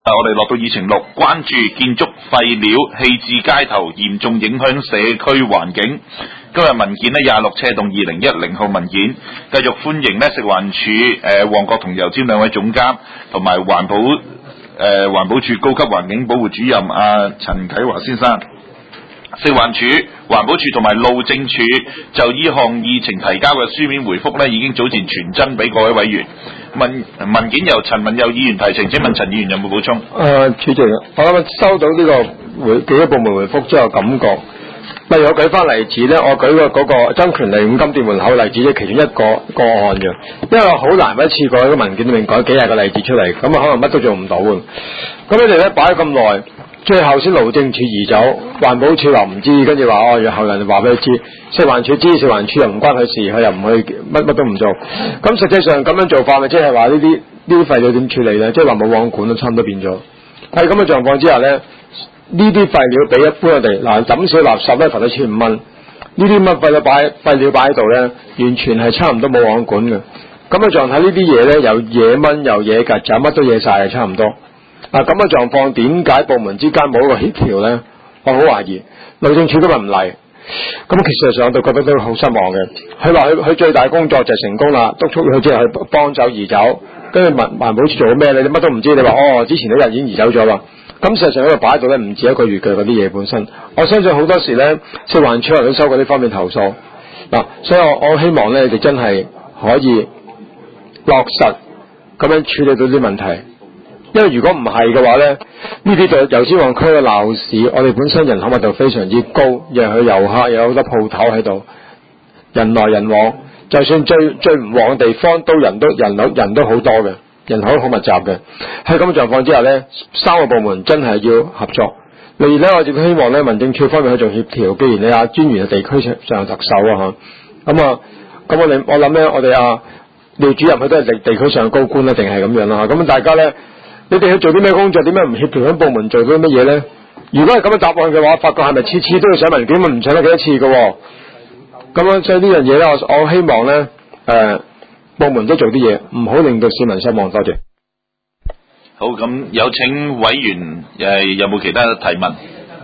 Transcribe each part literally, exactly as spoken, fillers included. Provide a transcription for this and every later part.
我哋落到議程六，關注建築廢料棄置街頭嚴重影響社區環境。今日文件呢廿六車動二零一零號文件，繼續歡迎呢食環署誒旺角同油尖兩位總監，同埋環保誒環保署高級環境保護主任阿陳啟華先生。食環署、環保署同埋路政署就呢項議程提交嘅書面回覆呢，已經早前傳真俾各位委員。文文件由陳文佑議員提呈，請問陳議員有冇補充？誒、 呃，主席，我啱啱收到呢個回幾個部門回覆之後，感覺，例如我舉翻例子咧，我舉個嗰個曾權利五金店門口例子，即其中一個個案嘅，因為我好難一次過喺個文件裏面改幾廿個例子出嚟，咁啊可能乜都做唔到嘅。咁你哋咧擺咗咁耐，最後先路政署移走，環保署話唔知，跟住話哦，然後人話俾佢知，食環署知，食環署又唔關佢事，佢又唔去乜乜都唔做。咁實際上咁樣做法咪即係話呢啲呢啲廢料點處理咧？即係話冇網管都差唔多變咗。喺咁嘅狀況之下咧，呢啲廢料俾一般我哋嗱抌少垃圾咧罰到千五蚊，呢啲乜廢料擺廢料擺喺度咧，完全係差唔多冇網管嘅。咁嘅狀態呢啲嘢咧，有野蚊又野曱甴，乜都野晒，係差唔多。嗱咁嘅狀況，點解部門之間冇一個協調咧？我好懷疑路政署今日唔嚟，咁其實上我都覺得都好失望嘅。佢話佢佢最大工作就成功啦，督促佢即係去幫走移走，跟住環環保署做咗咩？你乜都唔知，你話哦，之前嗰日已經移走咗啦。咁事實上喺度擺喺度咧，唔止一個月嘅嗰啲嘢本身，我相信好多時咧，食環署都收過呢方面投訴。嗱，所以我我希望咧，你哋真係可以落實咁樣處理到啲問題。因為如果唔係嘅話咧，呢啲就油尖旺區嘅鬧市，我哋本身人口密度非常之高，又係遊客，又有好多鋪頭喺度，人來人往，就算最最唔旺嘅地方，都人都人口人都好多嘅，人口好密集嘅。喺咁嘅狀況之下咧，三個部門真係要合作。例如咧，我亦都希望咧，民政處方面去做協調。既然你阿專員係地區上特首啊，嚇咁啊，咁我哋我諗咧，我哋阿廖主任佢都係地地區上高官咧，定係咁樣啦。咁大家咧。你哋去做啲咩工作？點解唔協調喺部門做到乜嘢咧？如果係咁嘅答案嘅話，發覺係咪次次都要上文件？唔上得幾多次嘅？咁樣所以呢樣嘢咧，我我希望咧，誒、呃，部門都做啲嘢，唔好令到市民失望。多謝。 好，咁有請委員誒，有冇其他提問？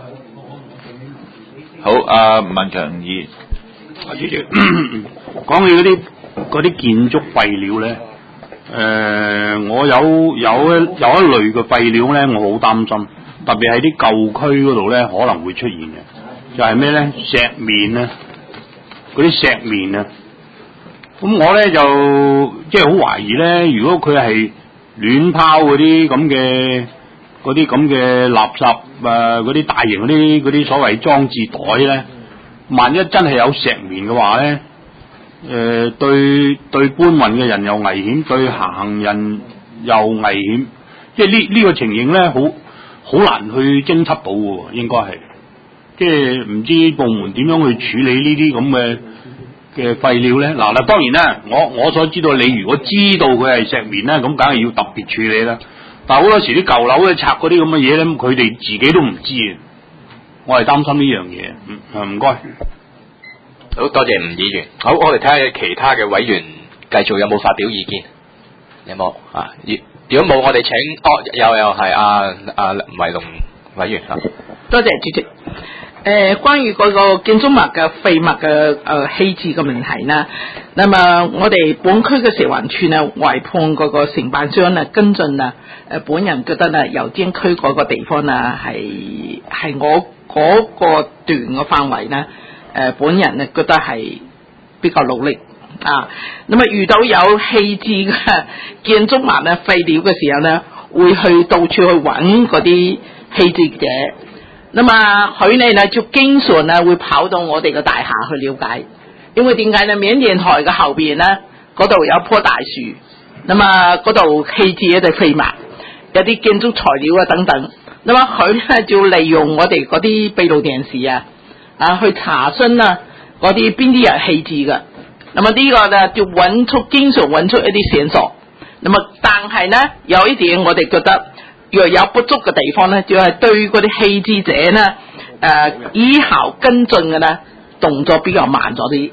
好，阿吳文強議員， 主席，講起嗰啲嗰啲建築廢料咧。誒、呃，我有有一有一類嘅廢料咧，我好擔心，特別喺啲舊區嗰度咧可能會出現嘅，就係咩咧？石棉啊，嗰啲石棉啊，咁我咧就即係好懷疑咧，如果佢係亂拋嗰啲咁嘅嗰啲咁嘅垃圾啊，嗰啲大型嗰啲嗰啲所謂裝置袋咧，萬一真係有石棉嘅話咧。誒、呃，對對搬運嘅人又危險，對行人又危險，即係呢呢個情形咧，好好難去偵測到嘅，應該係，即係唔知部門點樣去處理呢啲咁嘅嘅廢料咧？嗱嗱，當然啦，我我所知道，你如果知道佢係石棉咧，咁梗係要特別處理啦。但係好多時啲舊樓咧拆嗰啲咁嘅嘢咧，佢哋自己都唔知嘅，我係擔心呢樣嘢。嗯，唔該。 好多謝吳議員。好，我哋睇下其他嘅委員繼續有冇發表意見？有冇啊？如果冇，我哋請哦，有有係阿阿林維龍委員啊。 多謝主席。誒、呃，關於嗰個建築物嘅廢物嘅誒棄置嘅問題呢，那麼我哋本區嘅食環署呢委判嗰個承辦商呢跟進啊，誒、呃，本人覺得呢油尖區嗰個地方呢係係我嗰個段嘅範圍呢。誒、呃，本人呢覺得係比較努力啊。咁啊，遇到有棄置嘅建築物呢廢料嘅時候呢，會去到處去揾嗰啲棄置者。咁啊，佢哋呢就經常呢會跑到我哋嘅大廈去了解，因為點解呢？緬甸台嘅後邊呢，嗰度有棵大樹，咁啊嗰度棄置一啲廢物，有啲建築材料啊等等。咁啊，佢呢就利用我哋嗰啲閉路電視啊。啊，去查詢啊，嗰啲邊啲人棄置嘅，咁啊呢個咧就揾出，經常揾出一啲線索。咁啊，但係呢，有一點我哋覺得若有不足嘅地方呢，就係、是、對嗰啲棄置者呢，誒、呃、以後跟進嘅呢動作比較慢咗啲。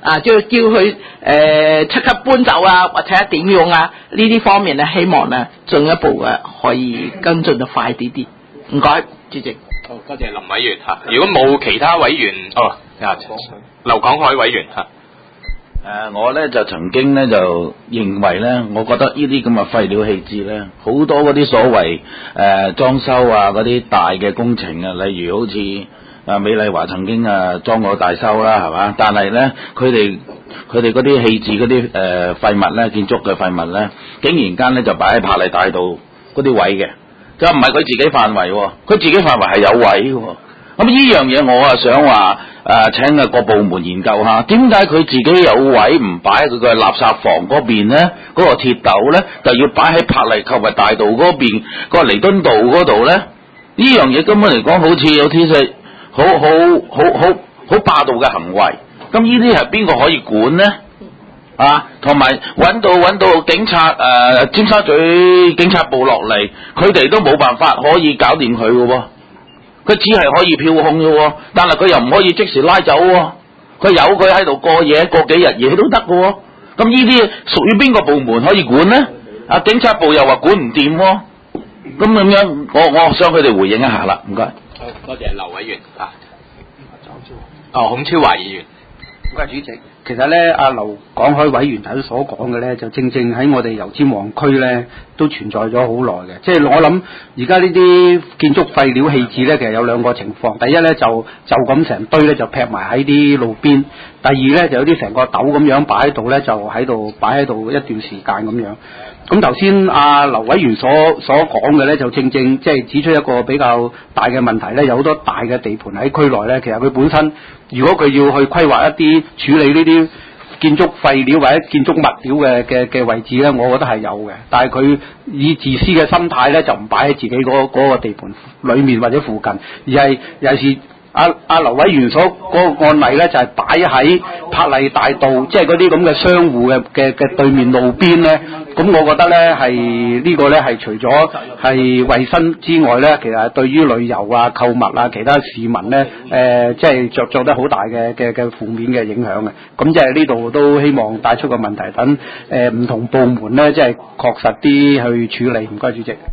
啊，就叫佢誒即刻搬走啊，或者點樣啊？呢啲方面咧，希望咧進一步嘅可以跟進得快啲啲。唔該，主席。 好，多謝林委員嚇。如果冇其他委員，哦，啊，劉廣海委員嚇。 誒、呃，我咧就曾經咧就認為咧，我覺得呢啲咁嘅廢料棄置咧，好多嗰啲所謂誒裝修啊嗰啲大嘅工程啊，例如好似啊美麗華曾經啊裝過大修啦，係嘛？但係咧佢哋佢哋嗰啲棄置嗰啲誒廢物咧，建築嘅廢物咧，竟然間咧就擺喺柏麗大道嗰啲位嘅，就唔係佢自己範圍喎，佢自己範圍係有位嘅。咁呢樣嘢我啊想話誒、呃、請啊各部門研究下，點解佢自己有位唔擺喺佢嘅垃圾房嗰邊咧？嗰、嗰個鐵斗咧就要擺喺柏麗購物大道嗰邊、嗰個彌敦道嗰度咧？呢樣嘢根本嚟講好似有啲係好好好好好霸道嘅行為。咁呢啲係邊個可以管咧？啊，同埋揾到揾到警察誒、呃、尖沙咀警察部落嚟，佢哋都冇辦法可以搞掂佢嘅喎。佢只係可以票控嘅喎，但係佢又唔可以即時拉走喎。佢有佢喺度過夜過幾日嘢都得嘅喎。咁呢啲屬於邊個部門可以管呢？啊，警察部又話管唔掂喎。咁咁樣，我我想佢哋回應一下啦，唔該。 好，多謝劉委員啊。哦，孔超華議員。 唔該，主席。其實咧，阿劉廣海委員頭先所講嘅咧，就正正喺我哋油尖旺區咧都存在咗好耐嘅。即係我諗，而家呢啲建築廢料棄置咧，其實有兩個情況。第一咧就就咁成堆咧就劈埋喺啲路邊；第二咧就有啲成個斗咁樣擺喺度咧，就喺度擺喺度一段時間咁樣。咁頭先阿劉委員所所講嘅咧，就正正即係指出一個比較大嘅問題咧，有好多大嘅地盤喺區內咧，其實佢本身如果佢要去規劃一啲處理呢啲建築廢料或者建築物料嘅嘅嘅位置咧，我覺得係有嘅，但係佢以自私嘅心態咧，就唔擺喺自己嗰嗰個地盤裏面或者附近，而係有時阿阿劉委員所嗰個案例咧，就係擺喺柏麗大道，即係嗰啲咁嘅商戶嘅嘅嘅對面路邊咧。咁我覺得咧係呢個咧係除咗係衞生之外咧，其實係對於旅遊啊、購物啊、其他市民咧，誒即係着作得好大嘅嘅嘅負面嘅影響嘅。咁即係呢度都希望帶出個問題，等誒唔同部門咧，即係確實啲去處理。唔該，主席。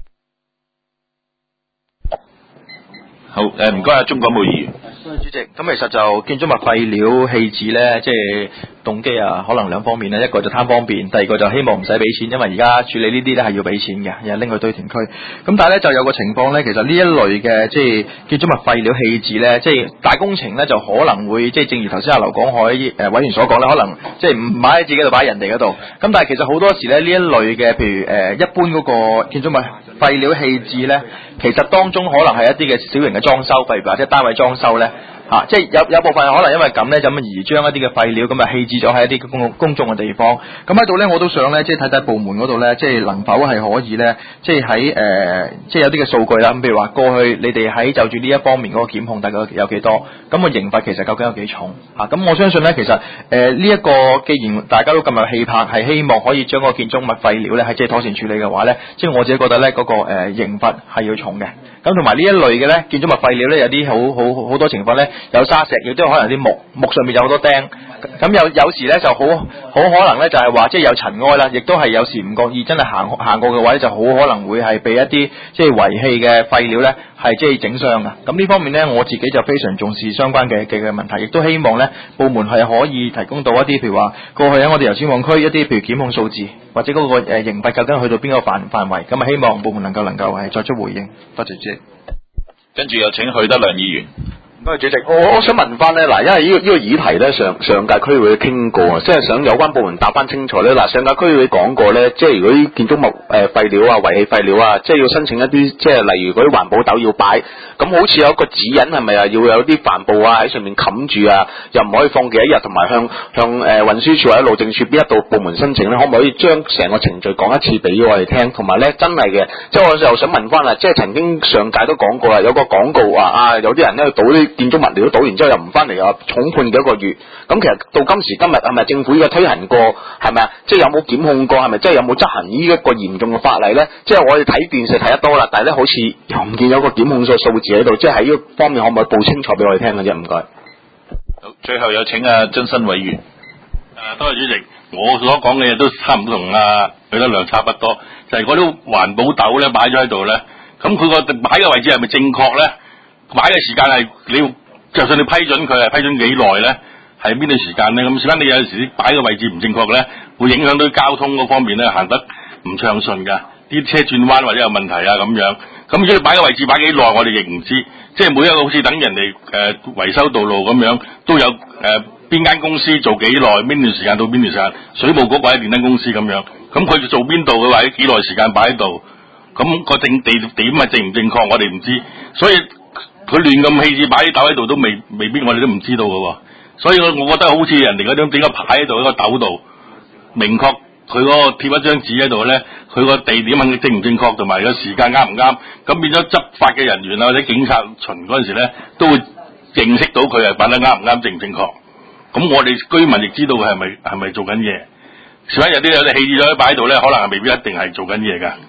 好，誒唔該啊，鍾廣武議員。 主席，咁其實就建築物廢料棄置咧，即係動機啊，可能兩方面咧，一個就貪方便，第二個就希望唔使俾錢，因為而家處理呢啲咧係要俾錢嘅，又拎去堆填區。咁但係咧就有個情況咧，其實呢一類嘅即係建築物廢料棄置咧，即係大工程咧就可能會即係正如頭先阿劉廣海誒委員所講咧，可能即係唔擺喺自己度，擺喺人哋嗰度。咁但係其實好多時咧呢一類嘅，譬如誒一般嗰個建築物廢料棄置咧，其實當中可能係一啲嘅小型嘅裝修，譬如或者單位裝修咧。啊，即係有有部分可能因為咁咧，就咁而將一啲嘅廢料咁啊棄置咗喺一啲公公眾嘅地方。咁喺度咧，我都想咧，即係睇睇部門嗰度咧，即係能否係可以咧，即係喺誒，即係有啲嘅數據啦。咁譬如話過去你哋喺就住呢一方面嗰個檢控大概有幾多？咁個刑罰其實究竟有幾重？啊，咁我相信咧，其實誒呢一個既然大家都咁有氣魄，係希望可以將嗰個建築物廢料咧係即係妥善處理嘅話咧，即係我自己覺得咧嗰、那個誒、呃、刑罰係要重嘅。咁同埋呢一類嘅咧建築物廢料咧，有啲好好好多情況咧。有沙石，亦都可能有啲木木上面有好多釘，咁有有時咧就好好可能咧就係話即係有塵埃啦，亦都係有時唔覺意真係行行過嘅話咧，就好可能會係被一啲即係遺棄嘅廢料咧係即係整傷㗎。咁呢方面咧我自己就非常重視相關嘅嘅嘅問題，亦都希望咧部門係可以提供到一啲譬如話過去喺我哋油尖旺區一啲譬如檢控數字，或者嗰個誒刑罰究竟去到邊個範範圍，咁啊希望部門能夠能夠係作出回應。多謝主席。 跟住有請許德良議員。 唔該，主席，我我想問翻咧，嗱，因為呢個呢個議題咧，上上屆區會傾過啊，即係想有關部門答翻清楚咧。嗱，上屆區會講過咧，即係如果啲建築物誒廢料啊、遺棄廢料啊，即係要申請一啲，即係例如嗰啲環保斗要擺，咁好似有一個指引係咪啊？要有啲帆布啊喺上面冚住啊，又唔可以放幾多日，同埋向向誒運輸署或者路政署邊一度部門申請咧，可唔可以將成個程序講一次俾我哋聽？同埋咧，真係嘅，即係我又想問翻啦，即係曾經上屆都講過啦，有個廣告話啊，有啲人咧倒啲建築物料倒完之後又唔翻嚟，又重判幾個月。咁其實到今時今日係咪政府依個推行過係咪啊？即係有冇檢控過？係咪即係有冇執行呢一個嚴重嘅法例咧？即係我哋睇電視睇得多啦，但係咧好似又唔見有個檢控數數字喺度，即係喺呢個方面可唔可以報清楚俾我哋聽嘅啫？唔該。 好，最後有請阿曾新委員。 誒，多謝主席，我所講嘅嘢都差唔多同阿許德亮差不多，就係嗰啲環保斗咧擺咗喺度咧，咁佢個擺嘅位置係咪正確咧？擺嘅時間係你，就算你批准佢係批准幾耐咧，係邊段時間咧？咁時間你有陣時擺嘅位置唔正確咧，會影響到交通嗰方面咧行得唔暢順㗎，啲車轉彎或者有問題啊咁樣。咁如果你擺嘅位置擺幾耐，我哋亦唔知，即係每一個好似等人哋誒維修道路咁樣，都有誒。呃邊間公司做幾耐，邊段時間到邊段時間，水務局或者電燈公司咁樣，咁佢就做邊度嘅或者幾耐時間擺喺度，咁個正地點啊正唔正確我哋唔知，所以佢亂咁棄置擺啲豆喺度都未未必我哋都唔知道嘅喎，所以我我覺得好似人哋嗰種點解擺喺度一個斗度，明確佢嗰個貼一張紙喺度咧，佢個地點係正唔正確同埋個時間啱唔啱，咁變咗執法嘅人員啊或者警察巡嗰陣時咧，都會認識到佢係擺得啱唔啱正唔正確。咁我哋居民亦知道佢係咪係咪做緊嘢，所以有啲有啲棄置咗擺喺度咧，可能係未必一定係做緊嘢㗎。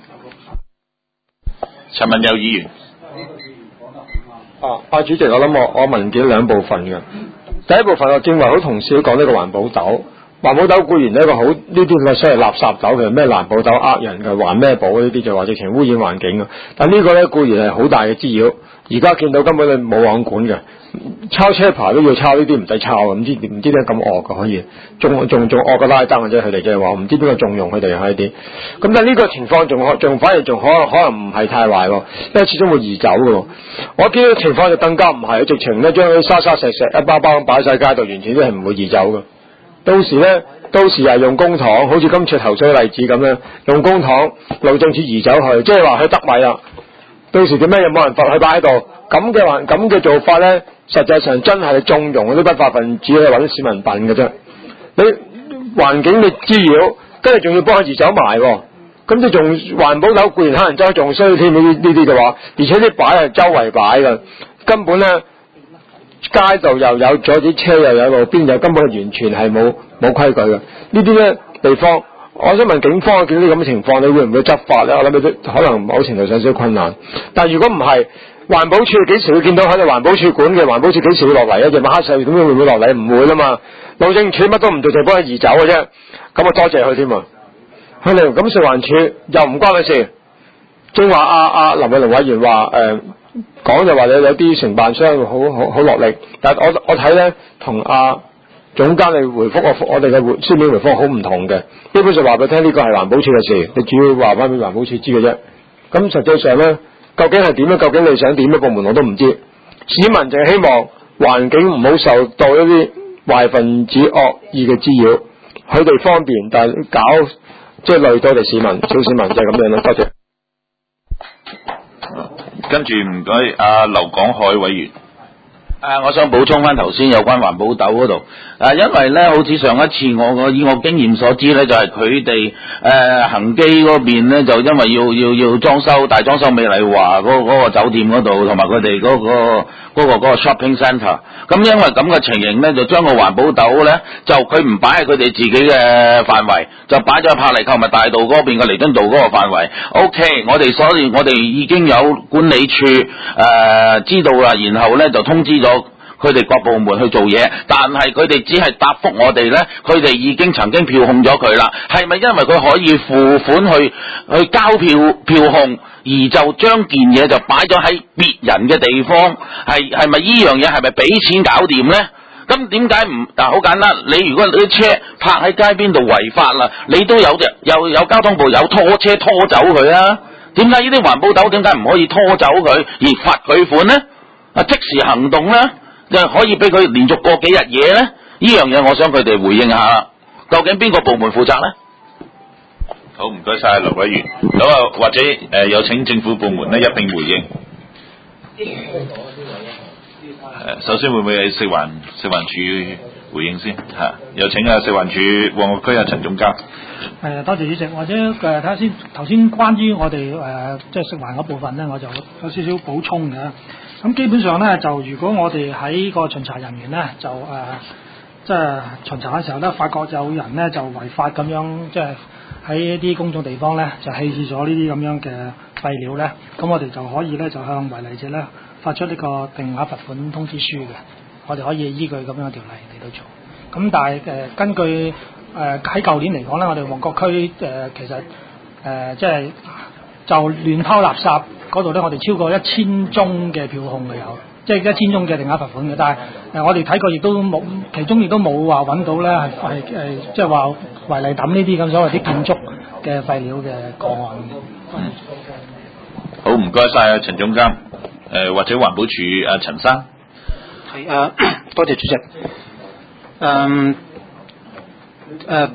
陳文友議員， 啊，啊主席，我諗我我文件兩部分嘅，第一部分我正話好同事都講呢個環保斗，環保斗固然係一個好呢啲咁嘅所謂垃圾斗，其實咩環保斗呃人嘅，還咩寶呢啲就話直情污染環境嘅，但呢個咧固然係好大嘅滋擾，而家見到根本你冇網管嘅。抄車牌都要抄呢啲唔使抄嘅，唔知唔知點解咁惡嘅可以，仲仲仲惡過拉登嘅啫，佢哋即係話唔知邊個縱容佢哋喺呢啲，咁但係呢個情況仲仲反而仲可能可能唔係太壞喎，因為始終會移走嘅。我見到情況就更加唔係，直情咧將啲沙沙石石一包包咁擺晒街度，完全都係唔會移走嘅。到時咧，到時係用公帑，好似今次投訴嘅例子咁樣，用公帑路政署移走去，即係話佢得米啦。到時點解有冇人罰佢擺喺度？咁嘅話，咁嘅做法咧，實際上真係縱容嗰啲不法分子去揾市民笨嘅啫。你環境嘅滋擾，跟住仲要幫佢移走埋，咁即仲環保斗固然可能真係仲衰添呢呢啲嘅話，而且啲擺係周圍擺嘅，根本咧街道又有咗啲車又有路邊又根本完全係冇冇規矩嘅。呢啲咧地方，我想問警方見到啲咁嘅情況，你會唔會執法咧？我諗你都可能某程度上少少困難。但係如果唔係，環保署幾時會見到喺度環保署管嘅？環保署幾時會落嚟啊？夜晚黑細點會唔會落嚟？唔會啦嘛。路政署乜都唔做，就幫佢移走嘅啫。咁我多謝佢添啊。佢哋咁食環署又唔關佢事。正話阿阿林偉龍委員話誒講就話有有啲承辦商好好好落力，但係我我睇咧同阿總監你回覆我我哋嘅回書面回覆好唔同嘅。基本上話俾佢聽呢個係環保署嘅事，你主要話翻俾環保署知嘅啫。咁實際上咧。究竟係點咧？究竟你想點嘅部門我都唔知。市民就係希望環境唔好受到一啲壞分子惡意嘅滋擾，佢哋方便，但係搞即係累到哋市民，小市民就係咁樣啦。多謝。 跟住唔該，阿劉廣海委員。 誒，我想補充翻頭先有關環保斗嗰度，誒，因為咧，好似上一次我我以我經驗所知咧，就係佢哋誒恒基嗰邊咧，就因為要要要裝修大裝修美麗華嗰嗰個酒店嗰度，同埋佢哋嗰個嗰個嗰個 shopping centre，咁因為咁嘅情形咧，就將個環保斗咧，就佢唔擺喺佢哋自己嘅範圍，就擺咗喺柏麗購物大道嗰邊嘅彌敦道嗰個範圍。OK， 我哋所以我哋已經有管理處誒、呃、知道啦，然後咧就通知咗佢哋各部門去做嘢，但係佢哋只係答覆我哋呢，佢哋已經曾經票控咗佢啦。係咪因為佢可以付款去去交票票控，而就將件嘢就擺咗喺別人嘅地方？係係咪呢樣嘢係咪俾錢搞掂呢？咁點解唔？嗱，好簡單，你如果你啲車泊喺街邊度違法啦，你都有隻有有交通部有拖車拖走佢啊？點解呢啲環保斗點解唔可以拖走佢而罰佢款呢？啊，即時行動呢？就可以俾佢連續過幾日嘢咧？呢樣嘢我想佢哋回應下啦。究竟邊個部門負責咧？ 好，唔該晒劉委員。咁啊，或者誒、呃、有請政府部門咧一並回應。誒，首先會唔會係食環食環署回應先嚇？有請啊食環署旺角區啊陳總監。 誒，多謝主席。或者誒睇下先，頭先關於我哋誒即係食環嗰部分咧，我就有少少補充嘅。咁基本上咧，就如果我哋喺個巡查人員咧，就誒即係巡查嘅時候咧，發覺有人咧就違法咁樣，即係喺一啲公眾地方咧就棄置咗呢啲咁樣嘅廢料咧，咁我哋就可以咧就向違例者咧發出呢個定額罰款通知書嘅，我哋可以依據咁樣嘅條例嚟到做。 咁但係誒、呃、根據誒喺舊年嚟講咧，我哋旺角區誒、呃、其實誒、呃、即係就亂拋垃圾嗰度咧，我哋超過一千宗嘅票控嘅有，即係一千宗嘅定額罰款嘅。但係誒、呃、我哋睇過亦都冇，其中亦都冇話揾到咧係係誒即係話違例抌呢啲咁所謂啲建築嘅廢料嘅個案。 好，唔該晒啊，陳總監，誒、呃、或者環保署阿陳生。 係誒，多謝主席。誒、誒，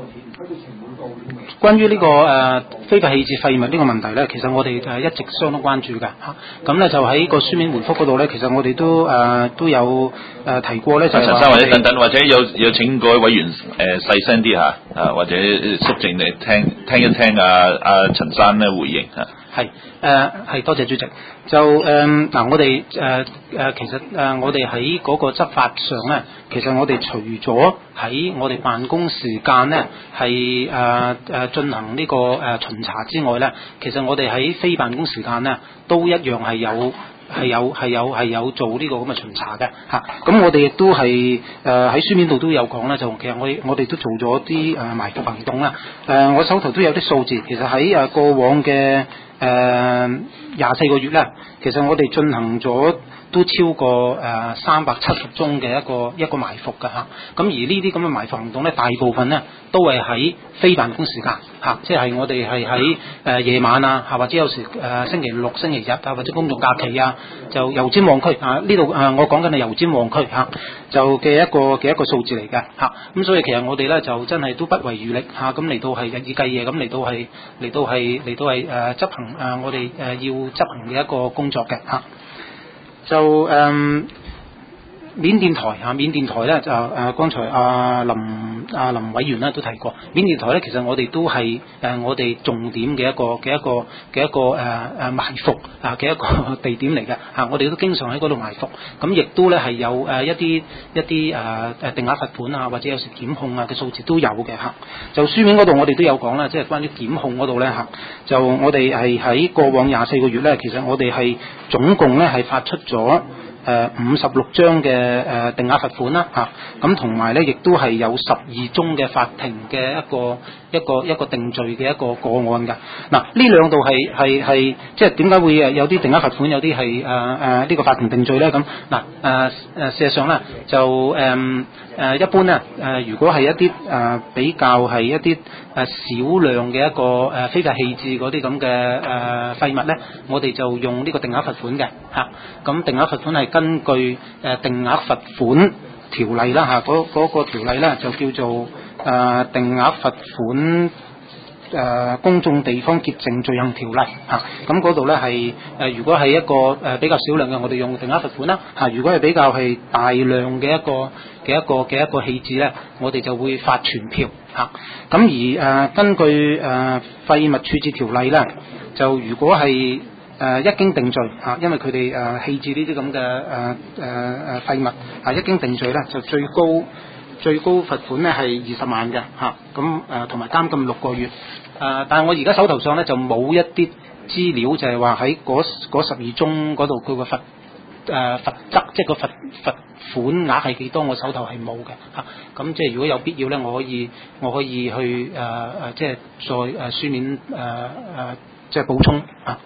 關於呢、這個誒、呃、非法棄置廢物呢個問題咧，其實我哋誒一直相當關注嘅嚇。咁咧就喺個書面回覆嗰度咧，其實我哋都誒、呃、都有誒、呃、提過咧，就係陳生或者等等，或者有有請各位委員誒、呃、細聲啲嚇，啊或者肅靜嚟聽聽一聽啊啊陳生咧回應嚇。 係誒係多謝主席。就誒嗱、呃，我哋誒誒其實誒、呃、我哋喺嗰個執法上咧，其實我哋除咗喺我哋辦公時間咧係誒誒進行呢、這個誒、呃、巡查之外咧，其實我哋喺非辦公時間咧都一樣係有係有係有係有做呢個咁嘅巡查嘅嚇。咁、啊、我哋亦都係誒喺書面度都有講咧，就其實我我哋都做咗啲誒埋伏行動啦。誒、呃、我手頭都有啲數字，其實喺誒過往嘅誒廿四個月咧，其實我哋進行咗都超過誒三百七十宗嘅一個一個埋伏㗎嚇。咁而呢啲咁嘅埋伏行動咧，大部分咧都係喺非辦公時間嚇、啊，即係我哋係喺誒夜晚啊，嚇或者有時誒、呃、星期六、星期日啊，或者公眾假期啊，就油尖旺區啊呢度誒我講緊係油尖旺區嚇，就嘅一個嘅一個數字嚟嘅嚇。咁、啊、所以其實我哋咧就真係都不遺餘力嚇，咁、啊、嚟到係日以繼夜咁嚟到係嚟到係嚟到係誒、呃、執行誒、呃、我哋誒、呃、要執行嘅一個工作嘅嚇。就誒、嗯，緬甸台嚇，緬甸台咧就誒、呃，剛才阿、啊、林阿、啊、林委員咧都提過，緬甸台咧其實我哋都係誒、呃、我哋重點嘅一個嘅一個嘅一個誒誒、呃、埋伏啊嘅一個地點嚟嘅嚇，我哋都經常喺嗰度埋伏，咁亦都咧係有誒、呃、一啲一啲誒誒定額罰款啊，或者有時檢控啊嘅數字都有嘅嚇。就書面嗰度我哋都有講啦，即係關於檢控嗰度咧嚇，就我哋係喺過往廿四個月咧，其實我哋係總共咧係發出咗誒五十六張嘅誒、呃、定額罰款啦嚇，咁同埋咧亦都係有十二宗嘅法庭嘅一個一個一個定罪嘅一個個案㗎。嗱呢兩度係係係即係點解會誒有啲定額罰款，有啲係誒誒呢個法庭定罪咧？咁嗱誒誒事實上咧就誒誒、呃、一般咧誒、呃、如果係一啲誒、呃、比較係一啲誒少量嘅一個誒、呃、非法棄置嗰啲咁嘅誒廢物咧，我哋就用呢個定額罰款嘅嚇。咁、啊、定額罰款係根據誒、呃、定額罰款條例啦嚇，嗰、嗰個條例咧就叫做誒、呃、定額罰款誒、呃、公眾地方潔淨罪行條例嚇。咁嗰度咧係誒如果係一個誒、呃、比較少量嘅，我哋用定額罰款啦嚇、啊。如果係比較係大量嘅一個嘅一個嘅一個棄置咧，我哋就會發傳票嚇。咁、啊、而誒、呃、根據誒、呃、廢物處置條例咧，就如果係誒、呃、一經定罪嚇、啊，因為佢哋誒棄置呢啲咁嘅誒誒誒廢物嚇、啊，一經定罪咧就最高最高罰款咧係二十萬嘅嚇，咁誒同埋監禁六個月。誒、啊，但係我而家手頭上咧就冇一啲資料，就係話喺嗰十二宗嗰度佢個罰誒罰則，即係個罰罰款額係幾多？我手頭係冇嘅嚇。咁、啊、即係如果有必要咧，我可以我可以去誒誒、呃，即係再誒、呃、書面誒誒、呃、即係補充啊。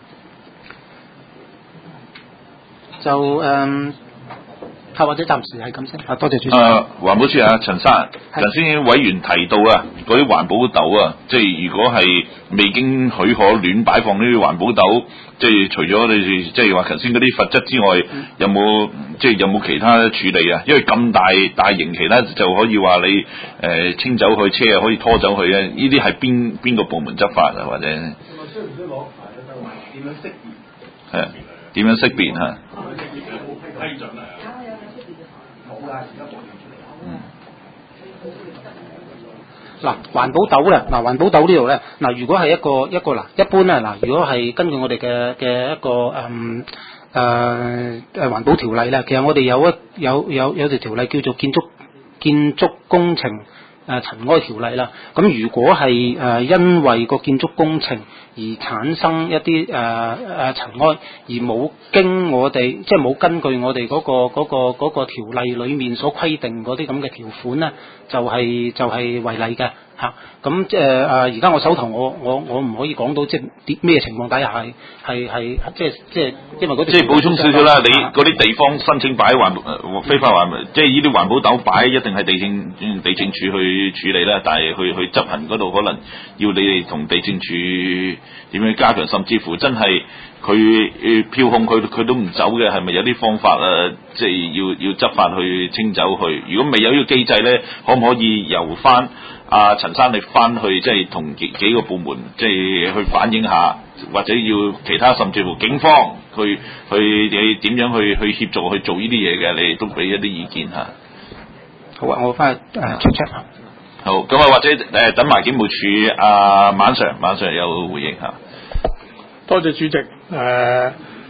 就誒，係、呃、或者暫時係咁先。啊，多謝主席。 誒，環保署啊，陳生，頭先委員提到啊，嗰啲環保豆啊，即係如果係未經許可亂擺放呢啲環保豆，即係除咗你哋即係話頭先嗰啲罰則之外，嗯、有冇即係有冇其他處理啊？因為咁大大型，其他就可以話你誒、呃、清走佢車啊，可以拖走佢啊，呢啲係邊邊個部門執法啊？或者？需唔需要攞牌咧？點樣識別？係。點樣識別嚇？批准啊！冇㗎，而家冇出嚟。嗯。 嗱，環保豆咧，嗱環保豆呢度咧，嗱如果係一個一個嗱，一般咧嗱，如果係根據我哋嘅嘅一個誒誒誒環保條例咧，其實我哋有一有有有條條例叫做建築建築工程誒塵埃條例啦。咁如果係誒、呃、因為個建築工程而產生一啲誒誒塵埃，而冇經我哋即係冇根據我哋嗰、嗰個嗰、嗰個嗰、嗰個條例裡面所規定嗰啲咁嘅條款咧，就係、是、就係、是、違例嘅嚇。咁即係誒而家我手頭我我我唔可以講到即係啲咩情況底下係係係即係即係因為嗰啲即係補充少少啦，你嗰啲地方申請擺環誒非法環，即係呢啲環保斗擺一定係地政地政處去處理啦，但係去去執行嗰度可能要你哋同地政處點樣加強，甚至乎真係佢誒票控佢佢都唔走嘅，係咪有啲方法啊？即係要要執法去清走佢。如果未有呢個機制咧，可唔可以由翻阿陳生你翻去即係同幾幾個部門即係去反映下，或者要其他甚至乎警方去去你點樣去去協助去做呢啲嘢嘅，你哋都俾一啲意見嚇。 好啊，我翻去誒 check check 下。 好，咁啊，或者誒、呃、等埋警務處阿晚 Sir，晚 Sir 有回應嚇。 多謝主席。誒、呃、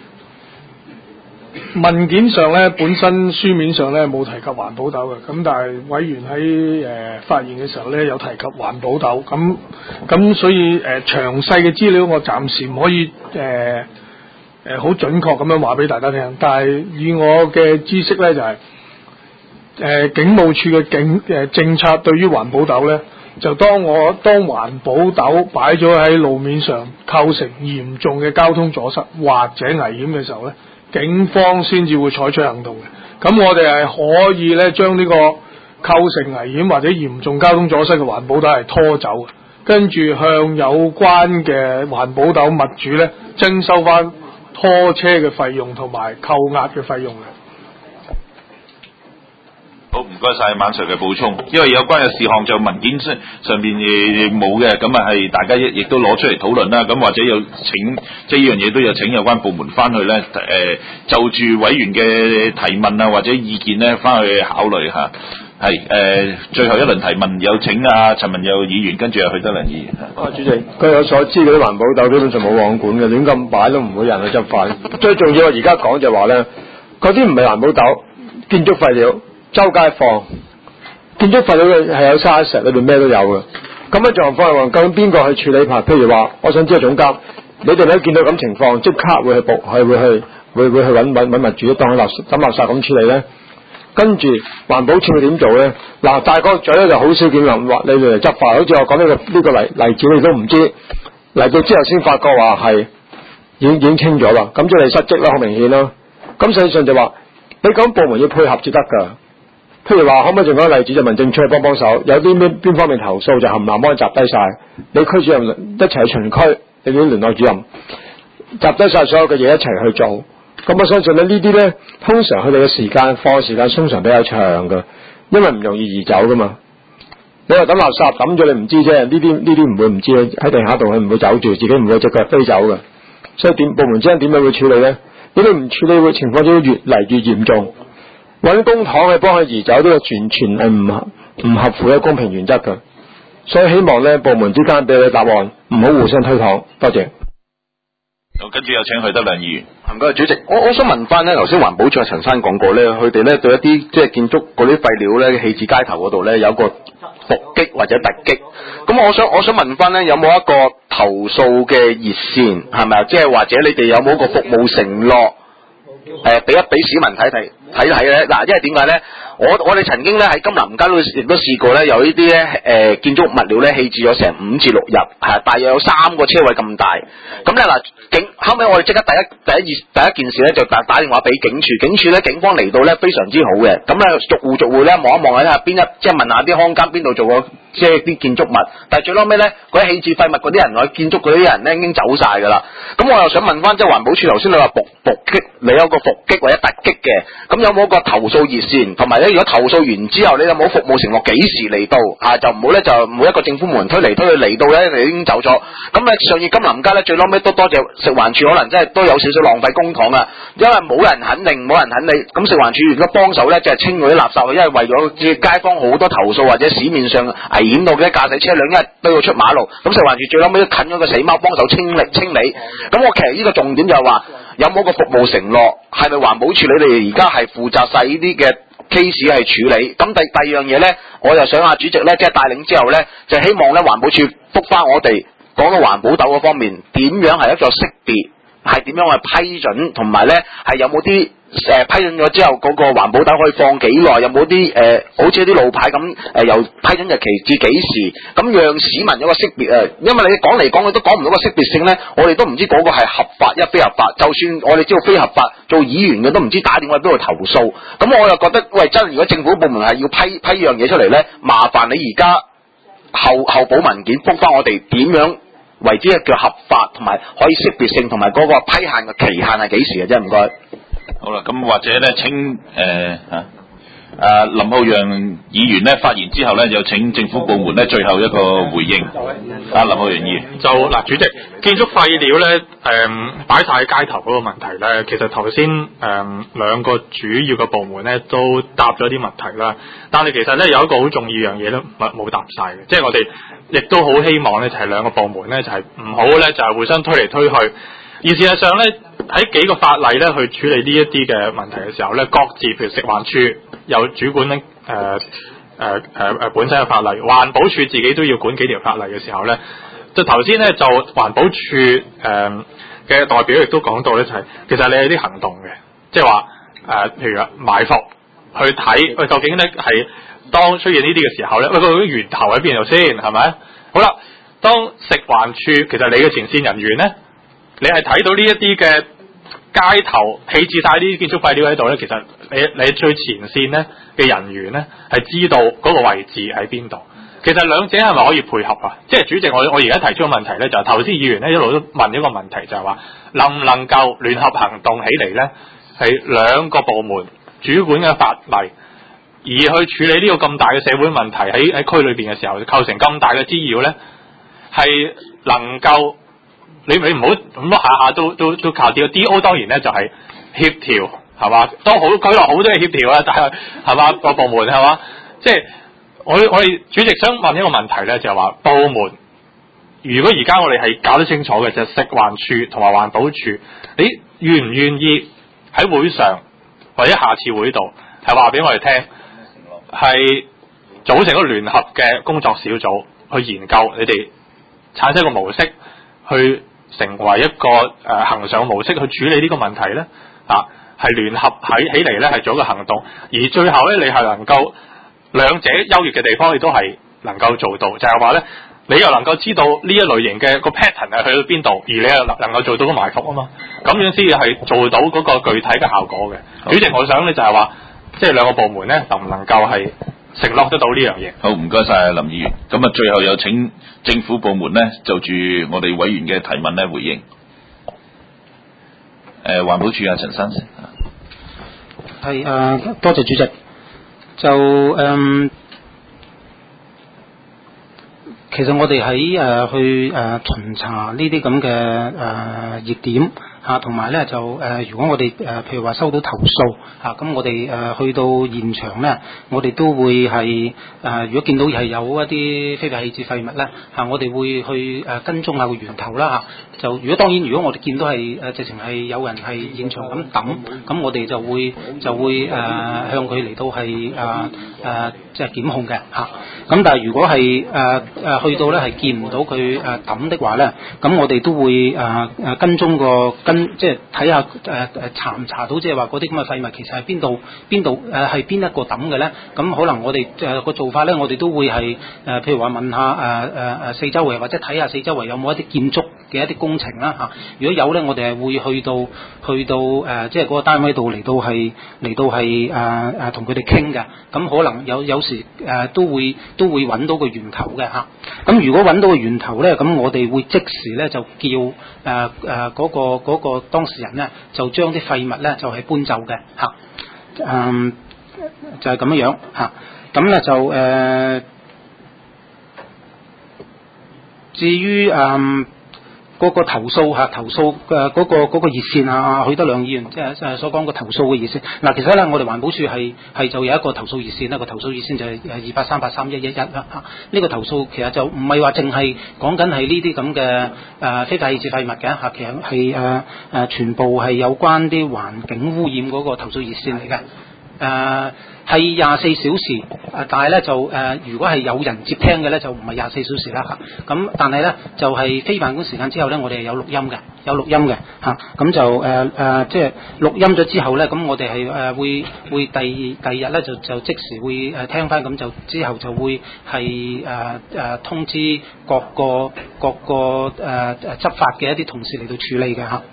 文件上咧，本身書面上咧冇提及環保斗嘅，咁但係委員喺誒、呃、發言嘅時候咧有提及環保斗，咁咁所以誒、呃、詳細嘅資料我暫時唔可以誒誒好準確咁樣話俾大家聽，但係以我嘅知識咧就係、是。誒、呃、警務處嘅警誒、呃、政策對於環保斗咧，就當我當環保斗擺咗喺路面上，構成嚴重嘅交通阻塞或者危險嘅時候咧，警方先至會採取行動嘅。咁我哋係可以咧將呢個構成危險或者嚴重交通阻塞嘅環保斗係拖走嘅，跟住向有關嘅環保斗物主咧徵收翻拖車嘅費用同埋扣押嘅費用嘅。 好，唔該晒晚 Sir 嘅補充，因為有關嘅事項就文件上上邊冇嘅，咁啊係大家亦亦都攞出嚟討論啦。咁或者有請即係呢樣嘢都有請有關部門翻去咧，誒、呃、就住委員嘅提問啊或者意見咧翻去考慮下。係誒、呃、最後一輪提問有請啊陳文佑議員，跟住啊許德良議員。 啊主席，據我所知嗰啲環保斗基本上冇網管嘅，亂咁擺都唔會有人去執法。最重要我而家講就話咧，嗰啲唔係環保斗，建築廢料。周街放建築廢料嘅係有沙石裏邊咩都有嘅，咁嘅狀況係究竟邊個去處理？譬如話，我想知道總監，你哋咧見到咁情況，即刻會去報，係會去會會去揾揾揾物主當佢垃抌垃圾咁處理咧？跟住環保署會點做咧？嗱，大個嘴咧就好少見人話你哋嚟執法，好似我講呢個呢個例例子你都唔知，嚟到之後先發覺話係已經已經清咗啦，咁即係失職啦，好明顯啦。咁實際上就話你講部門要配合至得㗎。譬如話，可唔可以仲講個例子，就民政處去幫幫手，有啲邊邊方面投訴就冚唪唥幫你集低晒，你區主任一齊去巡區，你啲聯絡主任集低晒所有嘅嘢一齊去做。咁我相信咧呢啲咧，通常佢哋嘅時間放時間通常比較長嘅，因為唔容易移走噶嘛。你話抌垃圾抌咗你唔知啫，呢啲呢啲唔會唔知喺地下度佢唔會走住，自己唔會隻腳飛走嘅。所以點部門之間點樣會處理咧？如果你唔處理，會情況就會越嚟越嚴重。揾公帑去幫佢移走，呢個完全係唔唔合乎嘅公平原則嘅，所以希望咧部門之間俾你答案，唔好互相推搪。多謝。 好，跟住有請許德良議員。 唔該，主席，我我想問翻咧，頭先環保署陳生講過咧，佢哋咧對一啲即係建築嗰啲廢料咧棄置街頭嗰度咧有個伏擊或者突擊，咁我想我想問翻咧，有冇一個投訴嘅熱線係咪啊？即係或者你哋有冇一個服務承諾？誒，俾一俾市民睇睇睇睇咧，嗱，因為點解咧？我我哋曾經咧喺金南街都亦都試過咧，有呢啲咧誒建築物料咧棄置咗成五至六日，係大約有三個車位咁大。咁咧嗱，警後尾我哋即刻第一第一第一件事咧就打打電話俾警署，警署咧警方嚟到咧非常之好嘅，咁咧逐戶逐戶咧望一望睇下邊一，即係問下啲康監邊度做過即係啲建築物，但係最撈尾咧嗰啲棄置廢物嗰啲人，我建築嗰啲人咧已經走晒㗎啦。咁我又想問翻，即係環保署頭先你話伏伏擊，你有個伏擊或者突擊嘅，咁有冇個投訴熱線？同埋咧，如果投訴完之後，你有冇服務承諾幾時嚟到？啊，就唔好咧，就每一個政府部門推嚟推去嚟到咧，你已經走咗。咁咧，上月金南街咧，最撈尾都多謝食環署，可能真係都有少少浪費公帑啊，因為冇人肯定，冇人肯理。咁食環署如果幫手咧，就係、是、清嗰啲垃圾，因為為咗街坊好多投訴或者市面上危險到嘅駕駛車輛，因為都要出馬路。咁食環署最撈尾都近咗個死貓幫手清理清理。咁我其實呢個重點就係話，有冇個服務承諾？係咪環保署你哋而家係負責晒呢啲嘅 case 係處理。咁第第二樣嘢咧，我又想阿主席咧，即係帶領之後咧，就希望咧環保署覆翻我哋講到環保豆嗰方面，點樣係一個識別，係點樣去批准，同埋咧係有冇啲誒批准咗之後嗰個環保豆可以放幾耐，有冇啲誒好似啲路牌咁誒、呃、由批准日期至幾時，咁讓市民有個識別啊。因為你講嚟講去都講唔到個識別性咧，我哋都唔知嗰個係合法一非合法。就算我哋知道非合法，做議員嘅都唔知打電話邊度投訴。咁我又覺得，喂，真如果政府部門係要批批樣嘢出嚟咧，麻煩你而家後後補文件覆翻我哋點樣為之叫合法，同埋可以識別性，同埋嗰個批限嘅期限係幾時嘅啫？唔該。 好啦，咁或者咧請誒嚇啊林浩陽議員咧發言之後咧，就請政府部門咧最後一個回應。啊，林浩陽議員就嗱，主席，建築廢料咧誒擺晒喺街頭嗰個問題咧，其實頭先誒兩個主要嘅部門咧都答咗啲問題啦，但係其實咧有一個好重要樣嘢都冇答晒嘅，即係我哋亦都好希望咧就係兩個部門咧就係唔好咧就係互相推嚟推去。而事實上咧，喺幾個法例咧去處理呢一啲嘅問題嘅時候咧，各自譬如食環署有主管咧誒誒誒誒本身嘅法例，環保署自己都要管幾條法例嘅時候咧，就頭先咧就環保署誒嘅代表亦都講到咧，就係、是、其實你有啲行動嘅，即係話誒譬如埋伏去睇喂究竟咧係當出現呢啲嘅時候咧，喂個源頭喺邊度先係咪？好啦，當食環署其實你嘅前線人員咧。你係睇到呢一啲嘅街頭棄置晒呢啲建築廢料喺度咧，其實你你最前線咧嘅人員咧係知道嗰個位置喺邊度。其實兩者係咪可以配合啊？即係主席，我我而家提出個問題咧，就係頭先議員咧一路都問一個問題，就係話能唔能夠聯合行動起嚟咧？係兩個部門主管嘅法例，而去處理呢個咁大嘅社會問題喺喺區裏邊嘅時候，構成咁大嘅滋擾咧，係能夠。你你唔好咁多下下都都都靠啲 D O 當然咧就係協調係嘛，都好佢落好多嘢協調啊，但係係嘛個部門係嘛，即係我我哋主席想問一個問題咧，就係話部門如果而家我哋係搞得清楚嘅，就係、食環署同埋環保署，你願唔願意喺會上或者下次會度係話俾我哋聽，係組成一個聯合嘅工作小組去研究你哋產生一個模式去。成為一個誒恆、呃、常模式去處理呢個問題咧，啊係聯合喺起嚟咧係做一個行動，而最後咧你係能夠兩者優越嘅地方，你都係能夠做到，就係話咧你又能夠知道呢一類型嘅個 pattern 係去到邊度，而你又能能夠做到個埋伏啊嘛，咁樣先至係做到嗰個具體嘅效果嘅。主席，我想咧就係話，即係兩個部門咧能唔能夠係承諾得到呢樣嘢？ 好，唔該晒林議員。咁啊，最後有請政府部門咧就住我哋委員嘅提問咧回應。誒、呃，環保署啊，陳生先。 係誒、呃，多謝主席。就誒、呃，其實我哋喺誒去誒、呃、巡查呢啲咁嘅誒熱點。嚇，同埋咧就誒、呃，如果我哋誒、呃、譬如話收到投訴嚇，咁、啊、我哋誒、呃、去到現場咧，我哋都會係誒、呃，如果見到係有一啲非法棄置廢物咧嚇、啊，我哋會去誒、呃、跟蹤下個源頭啦嚇、啊。就如果當然，如果我哋見到係誒、呃、直情係有人係現場咁抌，咁我哋就會就會誒、呃、向佢嚟到係誒誒即係檢控嘅嚇。咁、啊、但係如果係誒誒去到咧係見唔到佢誒抌的話咧，咁我哋都會誒誒、呃、跟蹤個跟。即係睇下誒誒查唔查到，即係話嗰啲咁嘅廢物其實係邊度邊度誒係邊一個抌嘅咧？咁可能我哋誒個做法咧，我哋都會係誒、呃、譬如話問下誒誒誒四周圍，或者睇下四周圍有冇一啲建築嘅一啲工程啦嚇、啊。如果有咧，我哋係會去到去到誒、呃、即係嗰個單位度嚟到係嚟到係誒誒同佢哋傾嘅。咁、呃、可能有有時誒、呃、都會都會揾到個源頭嘅嚇。咁、啊、如果揾到個源頭咧，咁我哋會即時咧就叫誒誒嗰個嗰個。嗰個當事人咧就將啲廢物咧就係、是、搬走嘅嚇，嗯就係、是、咁樣樣嚇，咁、啊、咧就誒、呃、至於誒嗰個投訴嚇，投訴嘅嗰個嗰、那個熱線啊，許德亮議員即係誒所講個投訴嘅熱線。嗱、啊，其實咧我哋環保署係係就有一個投訴熱線啦，個投訴熱線就係二八三八三一一一啦嚇。呢、這個投訴其實就唔係話淨係講緊係呢啲咁嘅誒非法棄置廢物嘅嚇，其實係誒誒全部係有關啲環境污染嗰個投訴熱線嚟嘅。 誒係廿四小時，誒但係咧就誒、呃、如果係有人接聽嘅咧就唔係廿四小時啦嚇。咁但係咧就係、是、非辦公時間之後咧，我哋係有錄音嘅，有錄音嘅嚇。咁就誒誒、呃呃、即係錄音咗之後咧，咁我哋係誒會會第第二日咧就就即時會誒聽翻，咁就之後就會係誒誒通知各個各個誒誒、呃、執法嘅一啲同事嚟到處理嘅嚇。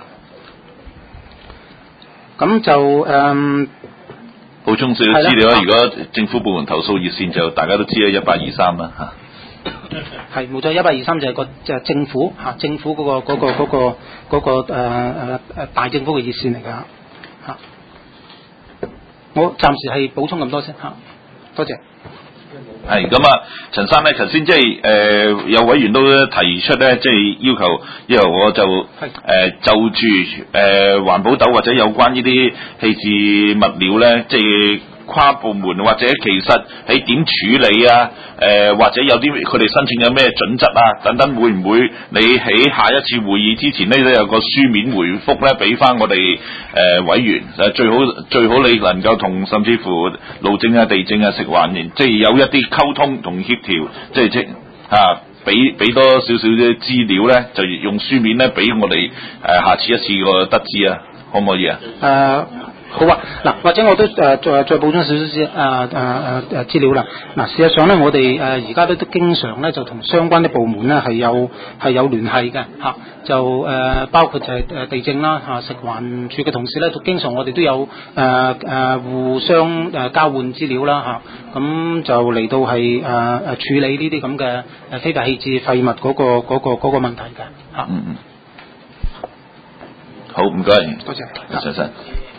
咁就誒。呃補充少少資料啦，如果政府部門投訴熱線就大家都知啦，一八二三啦嚇。 係冇錯，一八二三就係個就係政府嚇，政府嗰、嗰個嗰、嗰個嗰、嗰個嗰、嗰個誒誒、呃、大政府嘅熱線嚟㗎嚇。我暫時係補充咁多先嚇，多謝。 係咁啊，陳生咧，頭先即係誒有委員都提出咧，即係要求，要求我就誒、呃、就住誒、呃、環保斗或者有關呢啲棄置物料咧，即係跨部門或者其實喺點處理啊？誒、呃、或者有啲佢哋申請有咩準則啊？等等，會唔會你喺下一次會議之前呢，都有個書面回覆咧，俾翻我哋誒、呃、委員？誒最好最好你能夠同甚至乎路政啊、地政啊、食環員，即係有一啲溝通同協調，即係即啊，俾俾多少少啲資料咧，就用書面咧俾我哋誒、呃、下次一次個得知啊，可唔可以啊？誒、 呃。好啊，嗱，或者我都誒再再補充少少先誒誒誒誒資料啦。嗱，事實上咧，我哋誒而家都都經常咧就同相關啲部門咧係有係有聯繫嘅嚇，就誒、呃、包括就係誒地政啦嚇、食環署嘅同事咧，都經常我哋都有誒誒、呃呃、互相誒交換資料啦嚇，咁、啊、就嚟到係誒誒處理呢啲咁嘅誒非法棄置廢物嗰、嗰個嗰、嗰個嗰、嗰個問題嘅嚇。 嗯嗯。好，唔該。 多謝。 陳生。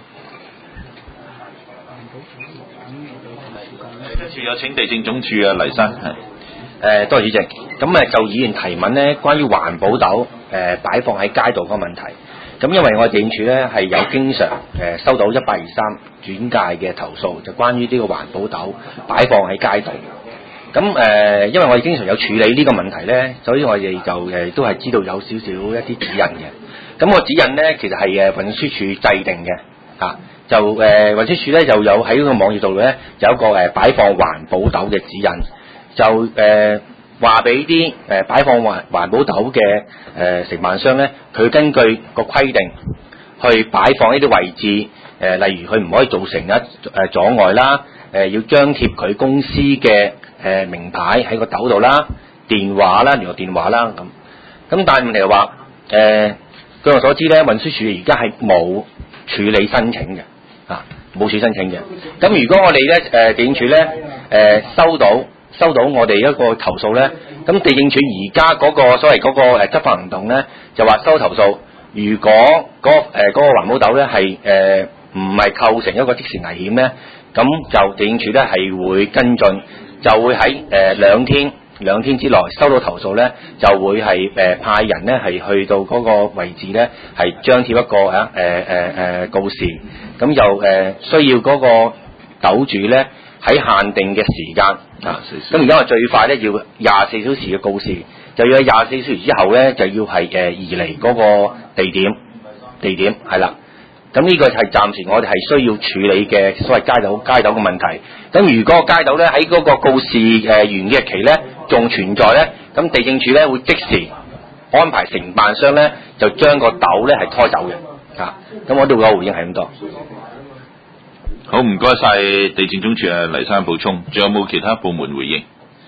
有請地政總署啊，黎生係。 誒，多謝主席。咁誒，就議員提問呢，關於環保斗誒擺放喺街道嗰個問題。咁因為我哋地政署咧係有經常誒收到一八二三轉介嘅投訴，就關於呢個環保斗擺放喺街道。咁誒，因為我哋經常有處理呢個問題咧，所以我哋就誒都係知道有少少一啲指引嘅。咁個指引咧，其實係誒運輸署制定嘅嚇。就誒、呃、運輸署咧就有喺呢個網頁度咧有一個誒、呃、擺放環保斗嘅指引，就誒話俾啲誒擺放環環保斗嘅誒、呃、承辦商咧，佢根據個規定去擺放呢啲位置，誒、呃、例如佢唔可以造成一誒、呃、阻礙啦，誒、呃、要張貼佢公司嘅誒、呃、名牌喺個斗度啦，電話啦，聯絡電話啦咁。咁但係問題係話誒據我所知咧，運輸署而家係冇處理申請嘅。啊，冇處申請嘅。咁如果我哋咧，誒地政署咧，誒收到收到我哋一個投訴咧，咁地政署而家嗰個所謂嗰個誒執法行動咧，就話收投訴，如果嗰誒嗰個環保斗咧係誒唔係構成一個即時危險咧，咁就地政署咧係會跟進，就會喺誒兩天兩天之內收到投訴咧，就會係誒、呃、派人咧係去到嗰個位置咧係張貼一個啊誒誒誒告示。咁就誒、呃、需要嗰個斗主咧喺限定嘅時間啊，咁而家我最快咧要廿四小時嘅告示，就要喺廿四小時之後咧就要係誒、呃、移離嗰個地點，地點係啦。咁呢個係暫時我哋係需要處理嘅所謂街斗街斗嘅問題。咁如果個街斗咧喺嗰個告示誒完嘅日期咧仲存在咧，咁地政署咧會即時安排承辦商咧就將個斗咧係拖走嘅。啊，咁我哋個回應係咁多。 好，唔該晒地政總署啊，黎生補充，仲有冇其他部門回應？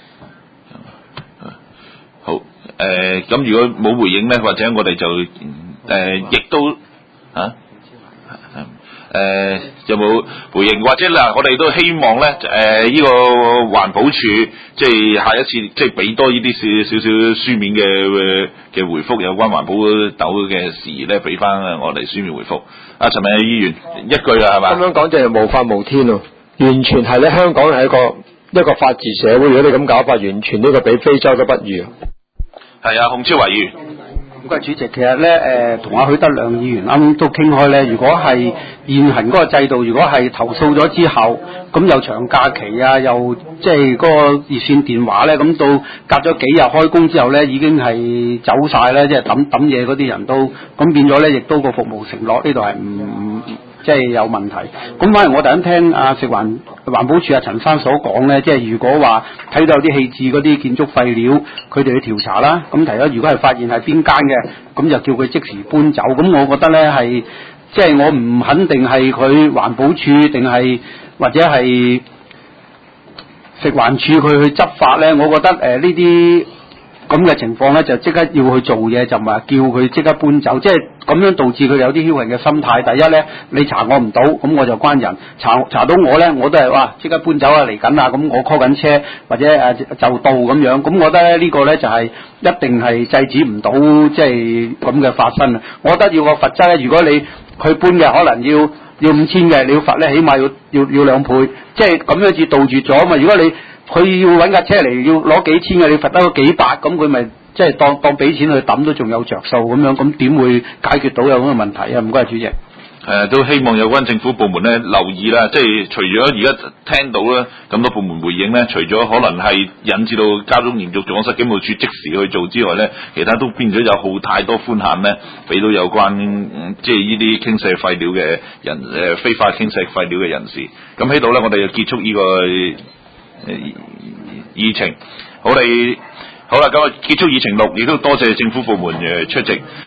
好，誒、呃，咁如果冇回應咧，或者我哋就誒、呃，亦都啊，誒、呃，有冇回應？或者嗱，我哋都希望咧，誒、呃，呢、這個環保署即係下一次即係俾多呢啲少少少書面嘅嘅回覆，有關環保斗嘅事宜咧，俾翻我哋書面回覆。阿陳敏議員一句啦，係嘛？ 咁樣講就係無法無天咯，完全係咧香港係一個一個法治社會，如果你咁搞法，完全呢個比非洲都不如。 係啊，洪超華議員。 唔該主席，其實咧誒同阿許德亮議員啱啱都傾開咧，如果係現行嗰個制度，如果係投訴咗之後，咁又長假期啊，又即係嗰個熱線電話咧，咁到隔咗幾日開工之後咧，已經係走晒咧，即係抌抌嘢嗰啲人都，咁變咗咧，亦都個服務承諾呢度係唔即係有問題。咁反而我突然聽啊食環環保署阿陳生所講咧，即係如果話睇到有啲棄置嗰啲建築廢料，佢哋去調查啦，咁提咗如果係發現係邊間嘅，咁就叫佢即時搬走。咁我覺得咧係即係我唔肯定係佢環保署定係或者係食環署佢去執法咧，我覺得誒呢啲咁嘅情況咧，就即刻要去做嘢，就唔係叫佢即刻搬走，即係咁樣導致佢有啲僥倖嘅心態。第一咧，你查我唔到，咁我就關人；查查到我咧，我都係哇即刻搬走啊，嚟緊啊，咁我 call 緊車或者誒就到咁樣。咁我覺得咧呢個咧就係一定係制止唔到即係咁嘅發生啊！我覺得要個罰則咧，如果你佢搬嘅可能要要五千嘅，你要罰咧起碼要要要兩倍，即係咁樣至杜絕咗啊嘛！如果你佢要揾架車嚟要攞幾千嘅，你罰得個幾百，咁佢咪即係當當俾錢去抌都仲有着數咁樣，咁點會解決到有咁嘅問題啊？唔該，主席。 誒都希望有關政府部門咧留意啦，即係除咗而家聽到咧咁多部門回應咧，除咗可能係引致到交通嚴重阻塞，警務處即時去做之外咧，其他都變咗有好太多寬限咧，俾到有關、嗯、即係呢啲傾瀉廢料嘅人誒、呃、非法傾瀉廢料嘅人士。咁喺度咧，我哋就結束呢、這個誒、呃、議程。好，你好啦，咁啊結束議程六，亦都多謝政府部門誒出席。